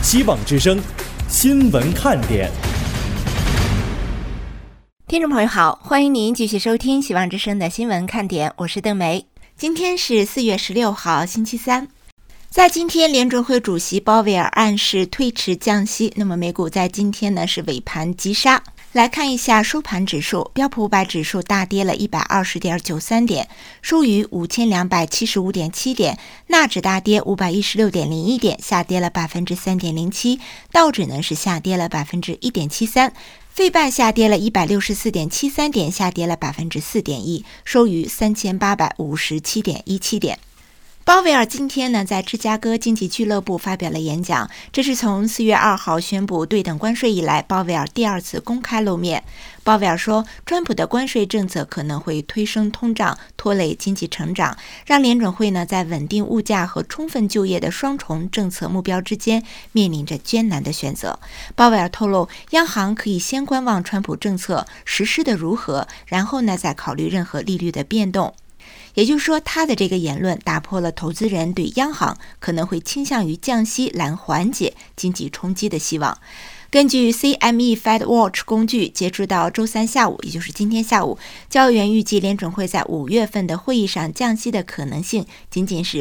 希望之声新闻看点。 听众朋友好，欢迎您继续收听希望之声的新闻看点，我是邓梅。今天是4月16号星期三。在今天，联准会主席鲍威尔暗示推迟降息，那么美股在今天呢是尾盘急杀。来看一下收盘指数，标普500指数大跌了 120.93 点，收于 5275.7 点，纳指大跌 516.01 点，下跌了 3.07%， 道指呢是下跌了 1.73%， 费半下跌了 164.73 点，下跌了 4.1%， 收于 3857.17 点。鲍威尔今天呢，在芝加哥经济俱乐部发表了演讲，这是从4月2号宣布对等关税以来，鲍威尔第二次公开露面。鲍威尔说，川普的关税政策可能会推升通胀，拖累经济成长，让联准会呢在稳定物价和充分就业的双重政策目标之间面临着艰难的选择。鲍威尔透露，央行可以先观望川普政策实施的如何，然后呢再考虑任何利率的变动。也就是说，他的这个言论打破了投资人对央行可能会倾向于降息来缓解经济冲击的希望。根据 CME Fed Watch 工具，截止到周三下午，也就是今天下午，交易员预计联准会在5月份的会议上降息的可能性仅仅是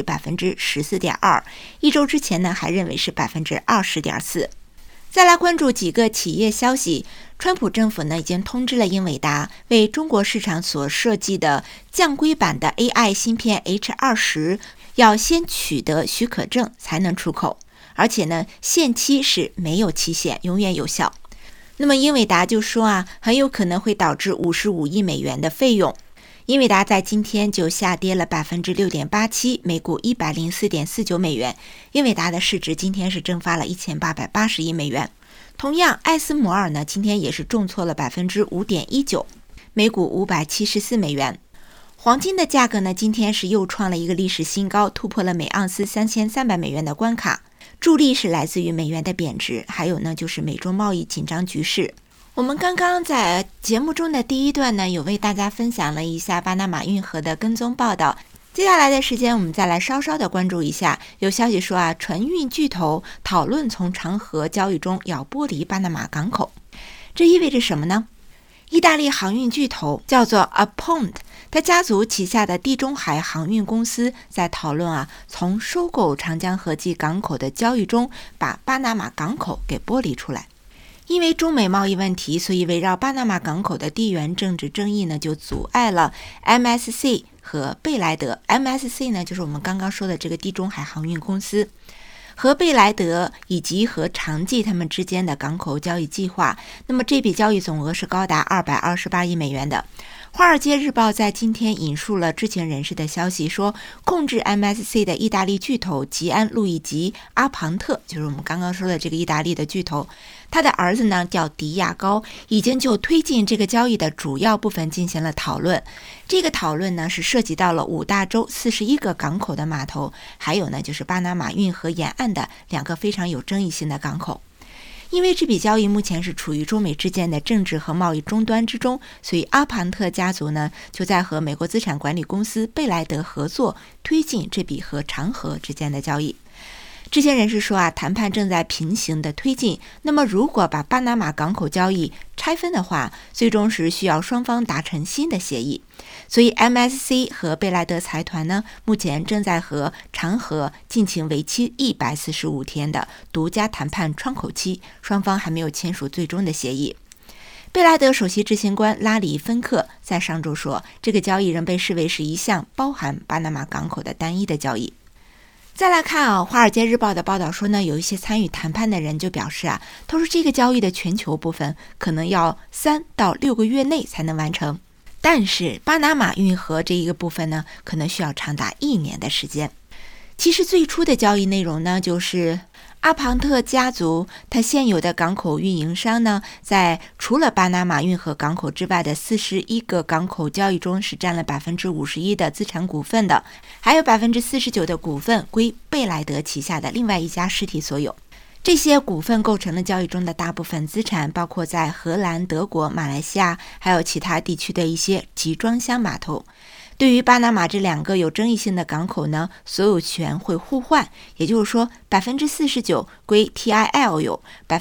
14.2%， 一周之前呢还认为是 20.4%。再来关注几个企业消息，川普政府呢已经通知了英伟达，为中国市场所设计的降规版的 AI 芯片 H20 要先取得许可证才能出口，而且呢限期是没有期限，永远有效。那么英伟达就说很有可能会导致55亿美元的费用。英伟达在今天就下跌了 6.87%， 每股 104.49 美元。英伟达的市值今天是蒸发了1880亿美元。同样，艾斯摩尔呢今天也是重挫了 5.19%， 每股574美元。黄金的价格呢今天是又创了一个历史新高，突破了每盎司3300美元的关卡。助力是来自于美元的贬值，还有呢就是美中贸易紧张局势。我们刚刚在节目中的第一段呢，有为大家分享了一下巴拿马运河的跟踪报道。接下来的时间，我们再来稍稍的关注一下，有消息说船运巨头讨论从长河交易中要剥离巴拿马港口，这意味着什么呢？意大利航运巨头叫做 Apont， 他家族旗下的地中海航运公司在讨论从收购长江河际港口的交易中把巴拿马港口给剥离出来。因为中美贸易问题，所以围绕巴拿马港口的地缘政治争议呢，就阻碍了 MSC 和贝莱德。MSC 呢，就是我们刚刚说的这个地中海航运公司，和贝莱德以及和长济他们之间的港口交易计划。那么这笔交易总额是高达228亿美元的。华尔街日报在今天引述了知情人士的消息说，控制 MSC 的意大利巨头吉安·路易吉·阿庞特，就是我们刚刚说的这个意大利的巨头，他的儿子呢叫迪亚高，已经就推进这个交易的主要部分进行了讨论。这个讨论呢是涉及到了5大洲41个港口的码头，还有呢就是巴拿马运河沿岸的2个非常有争议性的港口。因为这笔交易目前是处于中美之间的政治和贸易终端之中，所以阿庞特家族呢就在和美国资产管理公司贝莱德合作，推进这笔和长河之间的交易。知情人士说谈判正在平行的推进。那么如果把巴拿马港口交易拆分的话，最终是需要双方达成新的协议。所以 MSC 和贝莱德财团呢，目前正在和长河进行为期145天的独家谈判窗口期，双方还没有签署最终的协议。贝莱德首席执行官拉里·芬克在上周说，这个交易仍被视为是一项包含巴拿马港口的单一的交易。再来看华尔街日报的报道说呢，有一些参与谈判的人就表示他说这个交易的全球部分可能要3到6个月内才能完成，但是巴拿马运河这一个部分呢，可能需要长达1年的时间。其实最初的交易内容呢，就是阿庞特家族他现有的港口运营商呢，在除了巴拿马运河港口之外的41个港口交易中是占了 51% 的资产股份的，还有 49% 的股份归贝莱德旗下的另外一家实体所有。这些股份构成了交易中的大部分资产，包括在荷兰、德国、马来西亚还有其他地区的一些集装箱码头。 对于巴拿马这2个有争议性的港口呢，所有权会互换，也就是说 49% 归 TIL 有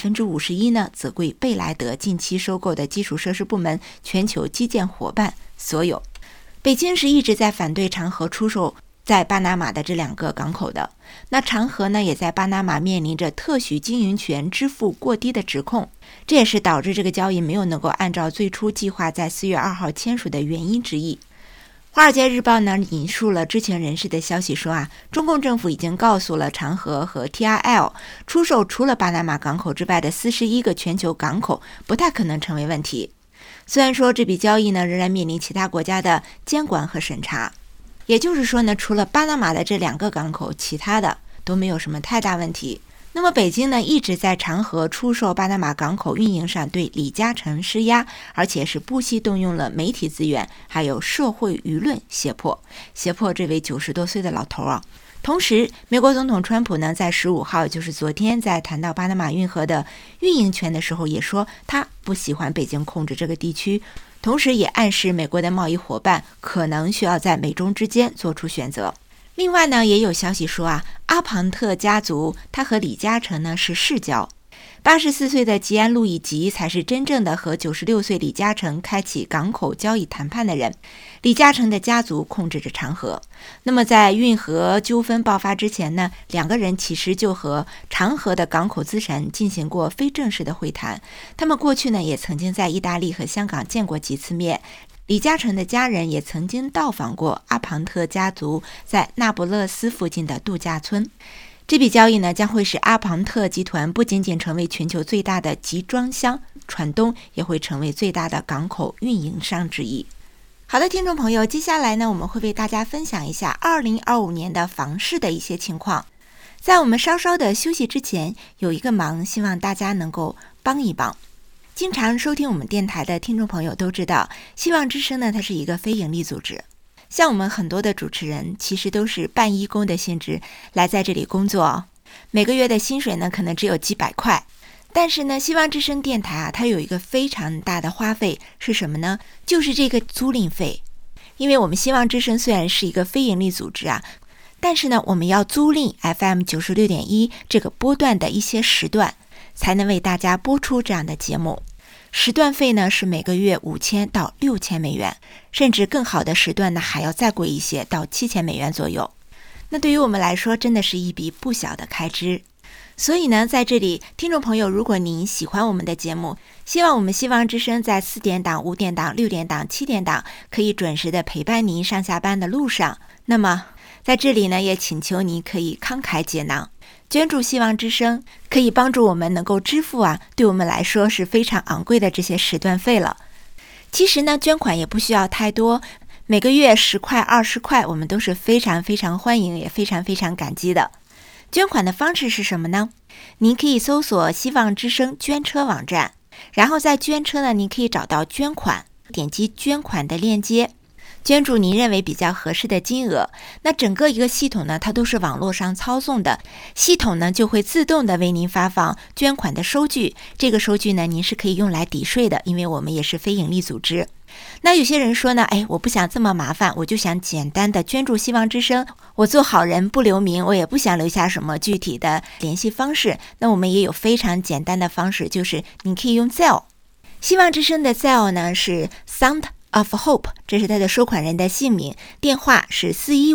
51% 呢则归贝莱德近期收购的基础设施部门全球基建伙伴所有。北京是一直在反对长和出售在巴拿马的这2个港口的。那长和呢，也在巴拿马面临着特许经营权支付过低的指控，这也是导致这个交易没有能够按照最初计划在4月2号签署的原因之一。华尔街日报呢引述了知情人士的消息说中共政府已经告诉了长和和 TIL， 出售除了巴拿马港口之外的41个全球港口不太可能成为问题。虽然说这笔交易呢仍然面临其他国家的监管和审查，也就是说呢，除了巴拿马的这2个港口，其他的都没有什么太大问题。那么北京呢一直在长和出售巴拿马港口运营上对李嘉诚施压，而且是不惜动用了媒体资源还有社会舆论胁迫这位90多岁的老头同时美国总统川普呢在15号，也就是昨天，在谈到巴拿马运河的运营权的时候也说他不喜欢北京控制这个地区，同时也暗示美国的贸易伙伴可能需要在美中之间做出选择。另外呢，也有消息说阿庞特家族他和李嘉诚呢是世交，84岁的吉安路易吉才是真正的和96岁李嘉诚开启港口交易谈判的人。李嘉诚的家族控制着长河。那么在运河纠纷爆发之前呢，2个人其实就和长河的港口资产进行过非正式的会谈，他们过去呢也曾经在意大利和香港见过几次面。李嘉诚的家人也曾经到访过阿庞特家族在那不勒斯附近的度假村。这笔交易呢，将会使阿庞特集团不仅仅成为全球最大的集装箱船东，也会成为最大的港口运营商之一。好的，听众朋友，接下来呢，我们会为大家分享一下2025年的房市的一些情况。在我们稍稍的休息之前，有一个忙，希望大家能够帮一帮。经常收听我们电台的听众朋友都知道，希望之声呢，它是一个非营利组织。像我们很多的主持人其实都是半义工的性质来在这里工作，每个月的薪水呢可能只有几百块。但是呢，希望之声电台它有一个非常大的花费是什么呢？就是这个租赁费。因为我们希望之声虽然是一个非营利组织但是呢，我们要租赁 FM 96.1这个波段的一些时段，才能为大家播出这样的节目。时段费呢是每个月5000到6000美元，甚至更好的时段呢还要再贵一些，到7000美元左右。那对于我们来说真的是一笔不小的开支。所以呢，在这里听众朋友，如果您喜欢我们的节目，希望我们希望之声在4点档、5点档、6点档、7点档可以准时的陪伴您上下班的路上。那么在这里呢，也请求您可以慷慨解囊，捐助希望之声，可以帮助我们能够支付对我们来说是非常昂贵的这些时段费了。其实呢，捐款也不需要太多，每个月10块、20块，我们都是非常非常欢迎，也非常非常感激的。捐款的方式是什么呢？您可以搜索希望之声捐车网站，然后在捐车呢，您可以找到捐款，点击捐款的链接，捐助您认为比较合适的金额。那整个一个系统呢，它都是网络上操纵的，系统呢就会自动的为您发放捐款的收据，这个收据呢您是可以用来抵税的，因为我们也是非营利组织。那有些人说呢，我不想这么麻烦，我就想简单的捐助希望之声，我做好人不留名，我也不想留下什么具体的联系方式。那我们也有非常简单的方式，就是你可以用 Zelle。 希望之声的 Zelle 呢是 Sound of Hope， 这是他的收款人的姓名，电话是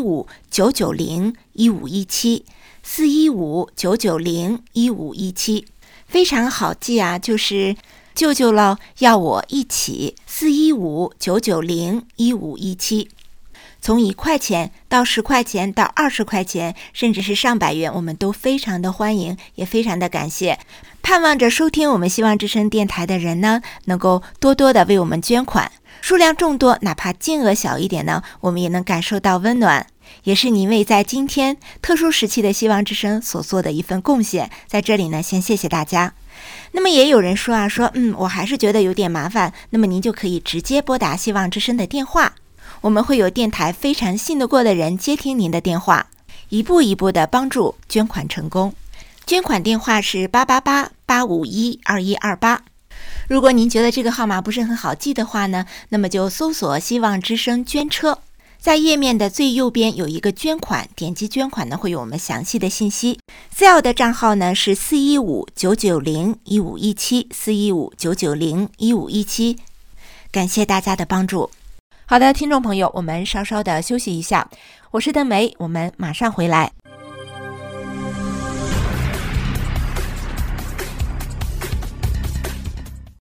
415-990-1517 415-990-1517，非常好记就是救救了要我一起415-990-1517。从1块钱到10块钱到20块钱，甚至是上百元，我们都非常的欢迎，也非常的感谢。盼望着收听我们希望之声电台的人呢，能够多多的为我们捐款，数量众多，哪怕金额小一点呢，我们也能感受到温暖，也是您为在今天特殊时期的希望之声所做的一份贡献。在这里呢，先谢谢大家。那么也有人说我还是觉得有点麻烦，那么您就可以直接拨打希望之声的电话，我们会有电台非常信得过的人接听您的电话，一步一步的帮助捐款成功。捐款电话是888-851-2128。如果您觉得这个号码不是很好记的话呢，那么就搜索希望之声捐车， 在页面的最右边有一个捐款，点击捐款呢会有我们详细的信息。Zelle 的账号呢是415-990-1517，415-990-1517。感谢大家的帮助。好的，听众朋友，我们稍稍的休息一下。我是邓梅，我们马上回来。